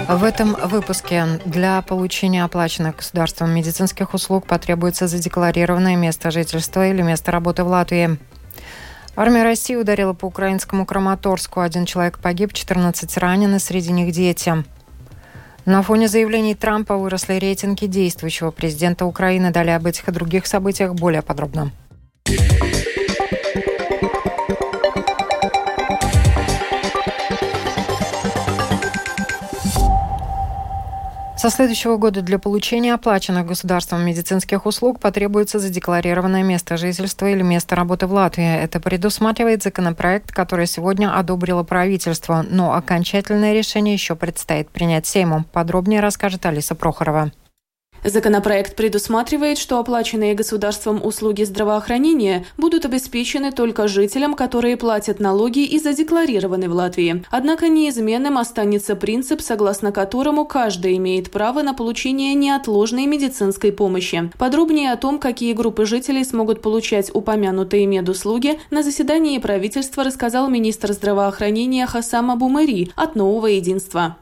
В этом выпуске для получения оплаченных государством медицинских услуг потребуется задекларированное место жительства или место работы в Латвии. Армия России ударила по украинскому Краматорску. 1 человек погиб, 14 ранены, среди них дети. На фоне заявлений Трампа выросли рейтинги действующего президента Украины. Далее об этих и других событиях более подробно. Со следующего года для получения оплаченных государством медицинских услуг потребуется задекларированное место жительства или место работы в Латвии. Это предусматривает законопроект, который сегодня одобрило правительство, но окончательное решение еще предстоит принять Сейму. Подробнее расскажет Алиса Прохорова. Законопроект предусматривает, что оплаченные государством услуги здравоохранения будут обеспечены только жителям, которые платят налоги и задекларированы в Латвии. Однако неизменным останется принцип, согласно которому каждый имеет право на получение неотложной медицинской помощи. Подробнее о том, какие группы жителей смогут получать упомянутые медуслуги, на заседании правительства рассказал министр здравоохранения Хасам Абу Мери от «Нового единства».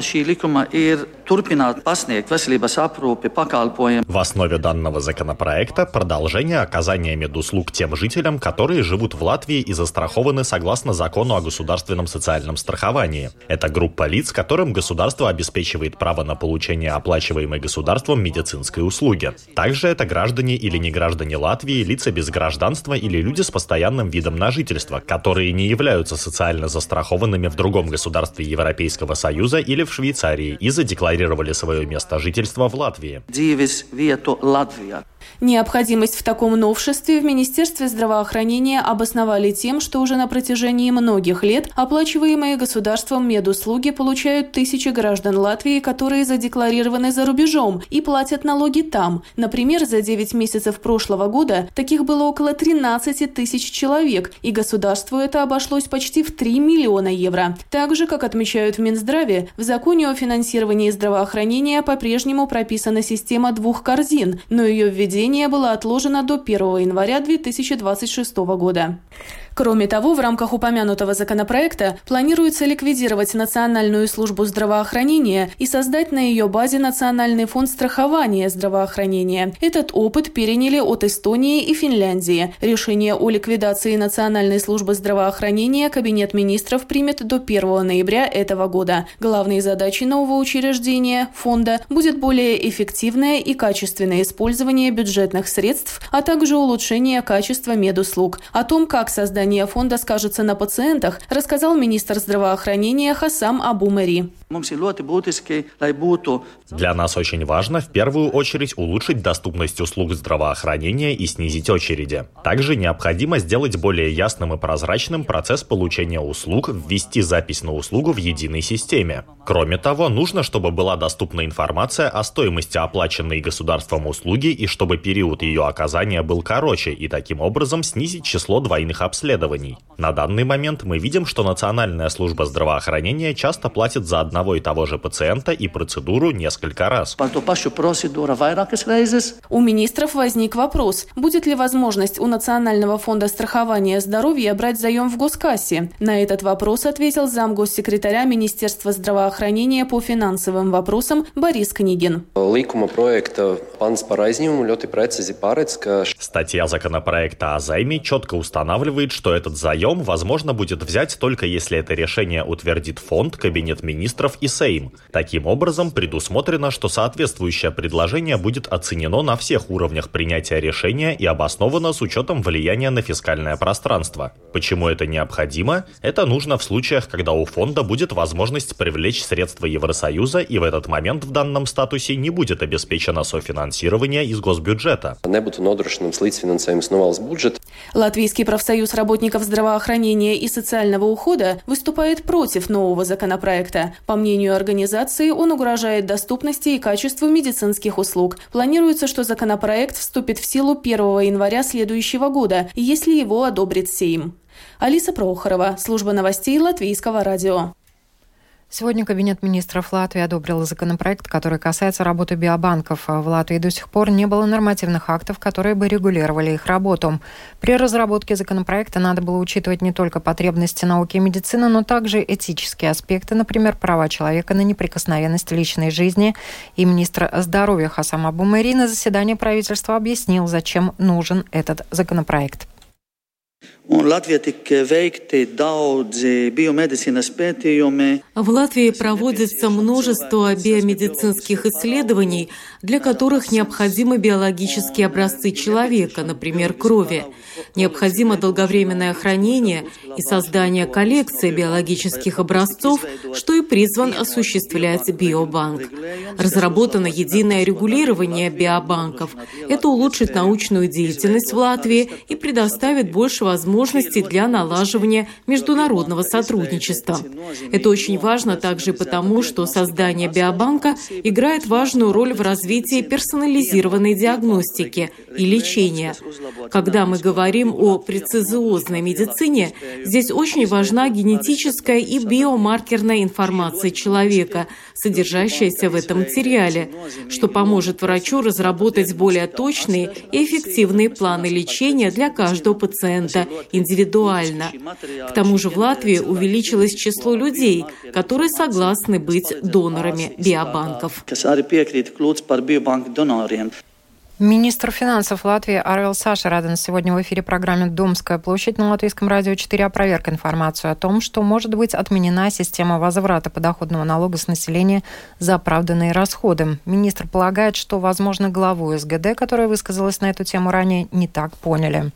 В основе данного законопроекта продолжение оказания медуслуг тем жителям, которые живут в Латвии и застрахованы согласно закону о государственном социальном страховании. Это группа лиц, которым государство обеспечивает право на получение оплачиваемой государством медицинской услуги. Также это граждане или неграждане Латвии, лица без гражданства или люди с постоянным видом на жительство, которые не являются социально застрахованными в другом государстве Европейского Союза или в Швейцарии и задекларировали свое место жительства в Латвии. Необходимость в таком новшестве в Министерстве здравоохранения обосновали тем, что уже на протяжении многих лет оплачиваемые государством медуслуги получают тысячи граждан Латвии, которые задекларированы за рубежом и платят налоги там. Например, за 9 месяцев прошлого года таких было около 13 тысяч человек, и государству это обошлось почти в 3 миллиона евро. Также, как отмечают в Минздраве, в законе о финансировании здравоохранения по-прежнему прописана система 2 корзин, но ее введение было отложено до 1 января 2026 года. Кроме того, в рамках упомянутого законопроекта планируется ликвидировать Национальную службу здравоохранения и создать на ее базе Национальный фонд страхования здравоохранения. Этот опыт переняли от Эстонии и Финляндии. Решение о ликвидации Национальной службы здравоохранения Кабинет министров примет до 1 ноября этого года. Главной задачей нового учреждения, фонда, будет более эффективное и качественное использование бюджетных средств, а также улучшение качества медуслуг. О том, как создание фонда скажется на пациентах, рассказал министр здравоохранения Хасам Абу Мери. Для нас очень важно в первую очередь улучшить доступность услуг здравоохранения и снизить очереди. Также необходимо сделать более ясным и прозрачным процесс получения услуг, ввести запись на услугу в единой системе. Кроме того, нужно, чтобы была доступна информация о стоимости оплаченной государством услуги и чтобы период ее оказания был короче и таким образом снизить число двойных обследований. На данный момент мы видим, что Национальная служба здравоохранения часто платит за одного и того же пациента и процедуру несколько раз. У министров возник вопрос, будет ли возможность у Национального фонда страхования здоровья брать заем в госкассе. На этот вопрос ответил замгоссекретаря Министерства здравоохранения по финансовым вопросам Борис Книгин. Статья законопроекта о займе четко устанавливает, что этот заем возможно будет взять только если это решение утвердит фонд, Кабинет министров и Сейм. Таким образом, предусмотрено, что соответствующее предложение будет оценено на всех уровнях принятия решения и обосновано с учетом влияния на фискальное пространство. Почему это необходимо? Это нужно в случаях, когда у фонда будет возможность привлечь средства Евросоюза, и в этот момент в данном статусе не будет обеспечено софинансирование из госбюджета. Латвийский профсоюз работников здравоохранения и социального ухода выступает против нового законопроекта. По мнению организации, он угрожает доступности и качеству медицинских услуг. Планируется, что законопроект вступит в силу 1 января следующего года, если его одобрит Сейм. Алиса Прохорова, служба новостей Латвийского радио. Сегодня Кабинет министров Латвии одобрил законопроект, который касается работы биобанков. В Латвии до сих пор не было нормативных актов, которые бы регулировали их работу. При разработке законопроекта надо было учитывать не только потребности науки и медицины, но также этические аспекты, например, права человека на неприкосновенность личной жизни. И министр здоровья Хасам Абу-Мери на заседании правительства объяснил, зачем нужен этот законопроект. В Латвии проводится множество биомедицинских исследований, для которых необходимы биологические образцы человека, например, крови. Необходимо долговременное хранение и создание коллекции биологических образцов, что и призван осуществлять биобанк. Разработано единое регулирование биобанков. Это улучшит научную деятельность в Латвии и предоставит больше возможностей для налаживания международного сотрудничества. Это очень важно также потому, что создание биобанка играет важную роль в развитии персонализированной диагностики и лечения. Когда мы говорим о прецизиозной медицине, здесь очень важна генетическая и биомаркерная информация человека, содержащаяся в этом материале, что поможет врачу разработать более точные и эффективные планы лечения для каждого пациента индивидуально. К тому же в Латвии увеличилось число людей, которые согласны быть донорами биобанков. Министр финансов Латвии Арвил Сашараден сегодня в эфире программы «Домская площадь» на Латвийском радио 4 опроверг информацию о том, что может быть отменена система возврата подоходного налога с населения за оправданные расходы. Министр полагает, что, возможно, главу СГД, которая высказалась на эту тему ранее, не так поняли.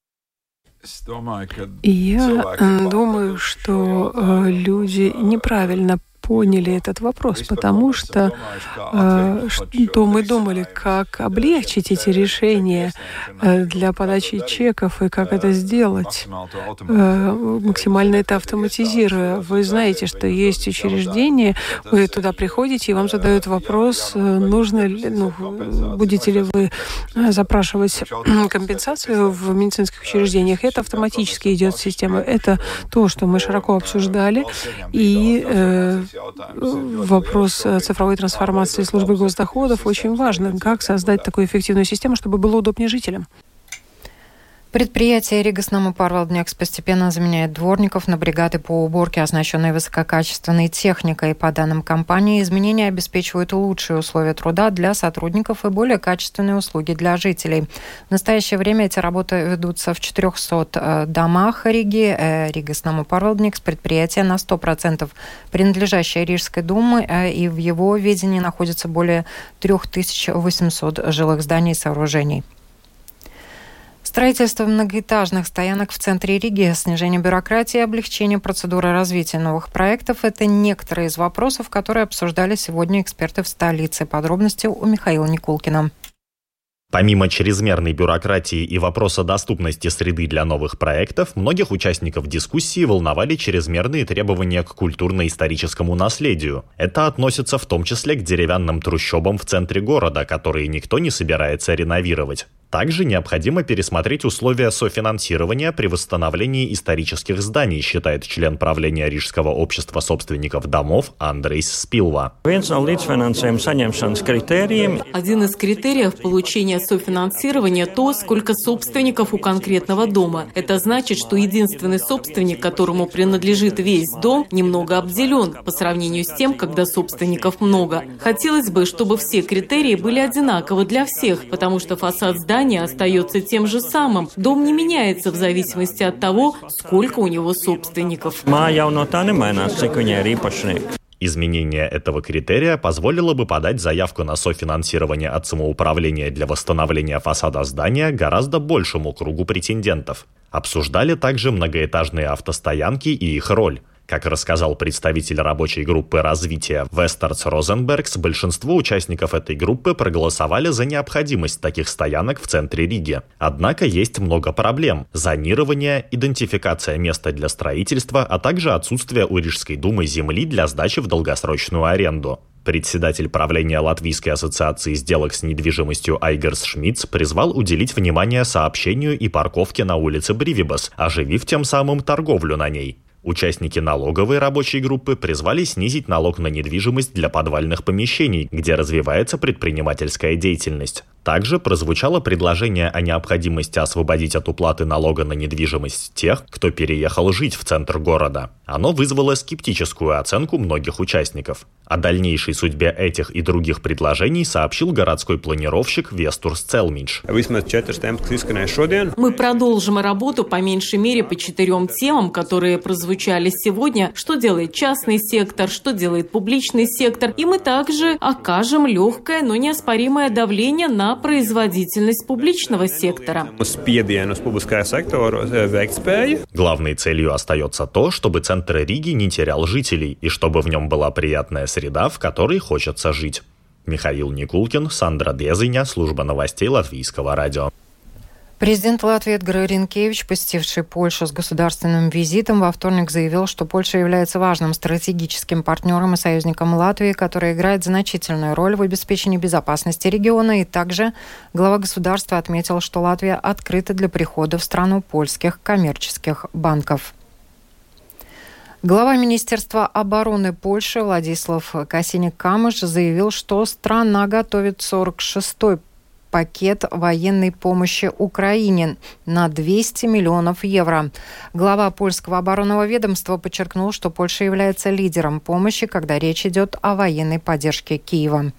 Я думаю, что люди неправильно поняли этот вопрос, потому что мы думали, как облегчить эти решения для подачи чеков и как это сделать, максимально это автоматизируя. Вы знаете, что есть учреждения, вы туда приходите, и вам задают вопрос, будете ли вы запрашивать компенсацию в медицинских учреждениях. Это автоматически идет в систему. Это то, что мы широко обсуждали, и вопрос цифровой трансформации службы госдоходов очень важен. Как создать такую эффективную систему, чтобы было удобнее жителям? Предприятие Риgas Namu pārvaldnieks постепенно заменяет дворников на бригады по уборке, оснащенные высококачественной техникой. По данным компании, изменения обеспечивают лучшие условия труда для сотрудников и более качественные услуги для жителей. В настоящее время эти работы ведутся в 400 домах Риги. Риgas Namu pārvaldnieks – предприятие на 100% принадлежащее Рижской думе, и в его ведении находится более 3800 жилых зданий и сооружений. Строительство многоэтажных стоянок в центре Риги, снижение бюрократии и облегчение процедуры развития новых проектов – это некоторые из вопросов, которые обсуждали сегодня эксперты в столице. Подробности у Михаила Никулкина. Помимо чрезмерной бюрократии и вопроса доступности среды для новых проектов, многих участников дискуссии волновали чрезмерные требования к культурно-историческому наследию. Это относится в том числе к деревянным трущобам в центре города, которые никто не собирается реновировать. Также необходимо пересмотреть условия софинансирования при восстановлении исторических зданий, считает член правления Рижского общества собственников домов Андрейс Спилва. Один из критериев получения софинансирования – то, сколько собственников у конкретного дома. Это значит, что единственный собственник, которому принадлежит весь дом, немного обделен по сравнению с тем, когда собственников много. Хотелось бы, чтобы все критерии были одинаковы для всех, потому что фасад здания остается тем же самым. Дом не меняется в зависимости от того, сколько у него собственников. Изменение этого критерия позволило бы подать заявку на софинансирование от самоуправления для восстановления фасада здания гораздо большему кругу претендентов. Обсуждали также многоэтажные автостоянки и их роль. Как рассказал представитель рабочей группы развития Вестерс Розенбергс, большинство участников этой группы проголосовали за необходимость таких стоянок в центре Риги. Однако есть много проблем: зонирование, идентификация места для строительства, а также отсутствие у Рижской думы земли для сдачи в долгосрочную аренду. Председатель правления Латвийской ассоциации сделок с недвижимостью Айгерс Шмидц призвал уделить внимание сообщению и парковке на улице Бривибас, оживив тем самым торговлю на ней. Участники налоговой рабочей группы призвали снизить налог на недвижимость для подвальных помещений, где развивается предпринимательская деятельность. Также прозвучало предложение о необходимости освободить от уплаты налога на недвижимость тех, кто переехал жить в центр города. Оно вызвало скептическую оценку многих участников. О дальнейшей судьбе этих и других предложений сообщил городской планировщик Вестурс Целминш. Мы продолжим работу по меньшей мере по 4 темам, которые прозвучали сегодня. Что делает частный сектор, что делает публичный сектор. И мы также окажем легкое, но неоспоримое давление на производительность публичного сектора. Главной целью остается то, чтобы центр Риги не терял жителей и чтобы в нем была приятная среда, в которой хочется жить. Михаил Никулкин, Сандра Дезиня, служба новостей Латвийского радио. Президент Латвии Эдгар Ринкевич, посетивший Польшу с государственным визитом, во вторник заявил, что Польша является важным стратегическим партнером и союзником Латвии, который играет значительную роль в обеспечении безопасности региона. И также глава государства отметил, что Латвия открыта для прихода в страну польских коммерческих банков. Глава Министерства обороны Польши Владислав Касиник-Камыш заявил, что страна готовит 46-й пакет военной помощи Украине на 200 миллионов евро. Глава польского оборонного ведомства подчеркнул, что Польша является лидером помощи, когда речь идет о военной поддержке Киева.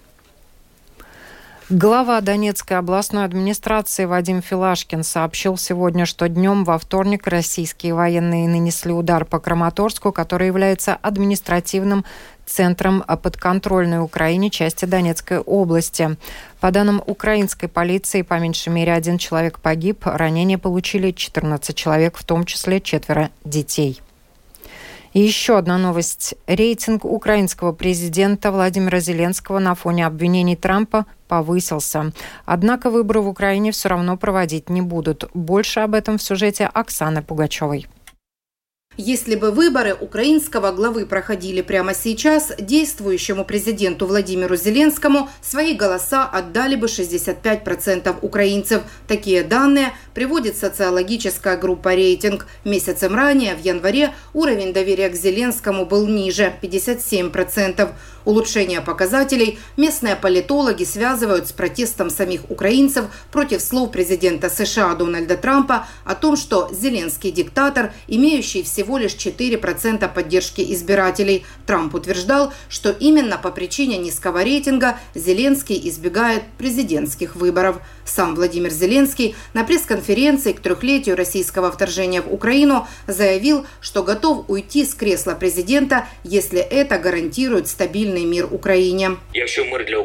Глава Донецкой областной администрации Вадим Филашкин сообщил сегодня, что днем во вторник российские военные нанесли удар по Краматорску, который является административным центром подконтрольной Украине части Донецкой области. По данным украинской полиции, по меньшей мере 1 человек погиб, ранения получили 14 человек, в том числе 4 детей. И еще одна новость. Рейтинг украинского президента Владимира Зеленского на фоне обвинений Трампа повысился. Однако выборы в Украине все равно проводить не будут. Больше об этом в сюжете Оксаны Пугачевой. Если бы выборы украинского главы проходили прямо сейчас, действующему президенту Владимиру Зеленскому свои голоса отдали бы 65% украинцев. Такие данные приводит социологическая группа «Рейтинг». Месяцем ранее, в январе, уровень доверия к Зеленскому был ниже – 57%. Улучшение показателей местные политологи связывают с протестом самих украинцев против слов президента США Дональда Трампа о том, что Зеленский диктатор, имеющий всего лишь 4% поддержки избирателей. Трамп утверждал, что именно по причине низкого рейтинга Зеленский избегает президентских выборов. Сам Владимир Зеленский на пресс-конференции к 3-летию российского вторжения в Украину заявил, что готов уйти с кресла президента, если это гарантирует стабильный мир Украине. Если мир для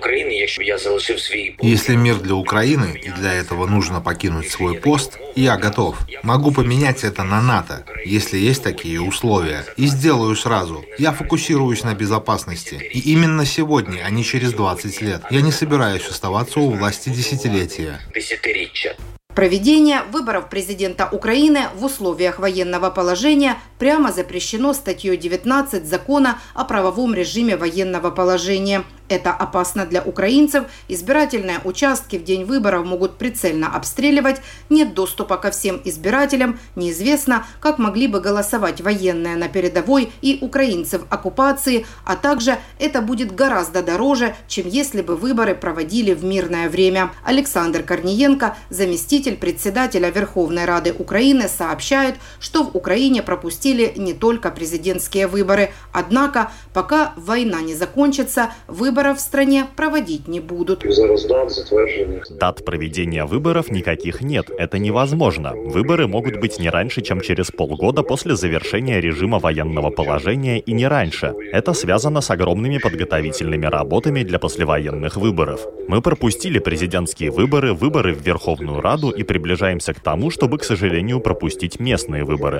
Украины и для этого нужно покинуть свой пост, я готов. Могу поменять это на НАТО, если есть такие условия. И сделаю сразу. Я фокусируюсь на безопасности. И именно сегодня, а не через 20 лет. Я не собираюсь оставаться у власти десятилетия. Проведение выборов президента Украины в условиях военного положения прямо запрещено статьей 19 Закона о правовом режиме военного положения. Это опасно для украинцев. Избирательные участки в день выборов могут прицельно обстреливать. Нет доступа ко всем избирателям. Неизвестно, как могли бы голосовать военные на передовой и украинцы в оккупации. А также это будет гораздо дороже, чем если бы выборы проводили в мирное время. Александр Корниенко, заместитель председателя Верховной Рады Украины, сообщает, что в Украине пропустили не только президентские выборы. Однако, пока война не закончится, выборов в стране проводить не будут. Дат проведения выборов никаких нет. Это невозможно. Выборы могут быть не раньше, чем через полгода после завершения режима военного положения и не раньше. Это связано с огромными подготовительными работами для послевоенных выборов. Мы пропустили президентские выборы, выборы в Верховную Раду и приближаемся к тому, чтобы, к сожалению, пропустить местные выборы.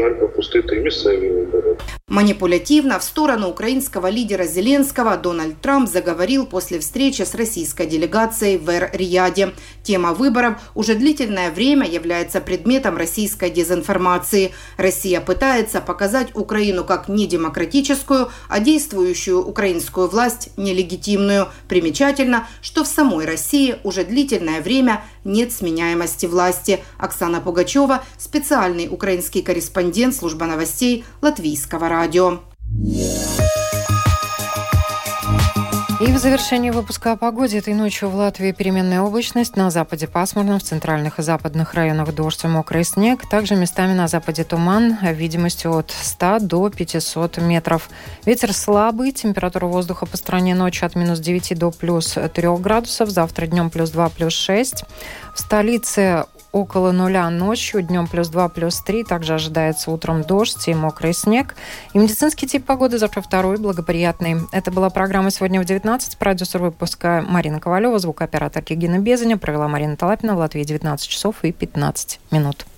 Манипулятивно в сторону украинского лидера Зеленского Дональд Трамп заговорил после встречи с российской делегацией в Эр-Рияде. Тема выборов уже длительное время является предметом российской дезинформации. Россия пытается показать Украину как недемократическую, а действующую украинскую власть нелегитимную. Примечательно, что в самой России уже длительное время нет сменяемости власти. Оксана Пугачева, специальный украинский корреспондент службы новостей Латвийского радио. И в завершении выпуска о погоде. Этой ночью в Латвии переменная облачность, на западе пасмурно, в центральных и западных районах дождь и мокрый снег. Также местами на западе туман, видимостью от 100 до 500 метров. Ветер слабый, температура воздуха по стране ночью от минус 9 до плюс 3 градусов, завтра днем плюс 2, плюс 6. В столице около нуля ночью, днем плюс 2, плюс 3. Также ожидается утром дождь и мокрый снег. И медицинский тип погоды завтра второй, благоприятный. Это была программа «Сегодня в 19». Продюсер выпуска Марина Ковалева, звукооператор Регина Безаня. Провела Марина Талапина. В Латвии 19 часов и 15 минут.